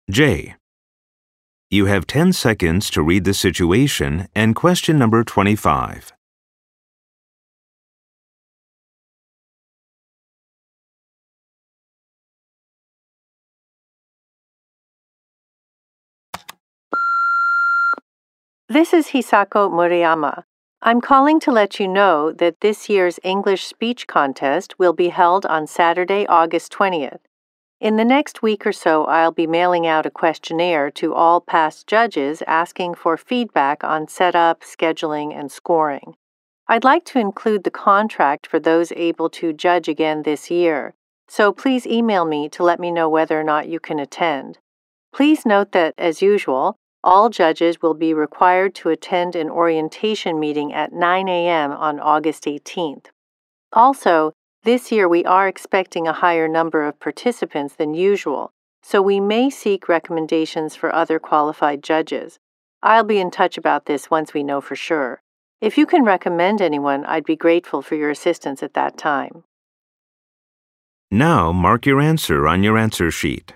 J. You have 10 seconds to read the situation and question number 25. This is Hisako Murayama. I'm calling to let you know that this year's English speech contest will be held on Saturday, August 20th. In the next week or so, I'll be mailing out a questionnaire to all past judges asking for feedback on setup, scheduling, and scoring. I'd like to include the contract for those able to judge again this year, so please email me to let me know whether or not you can attend. Please note that, as usual, all judges will be required to attend an orientation meeting at 9 a.m. on August 18th. Also, this year we are expecting a higher number of participants than usual, so we may seek recommendations for other qualified judges. I'll be in touch about this once we know for sure. If you can recommend anyone, I'd be grateful for your assistance at that time. Now mark your answer on your answer sheet.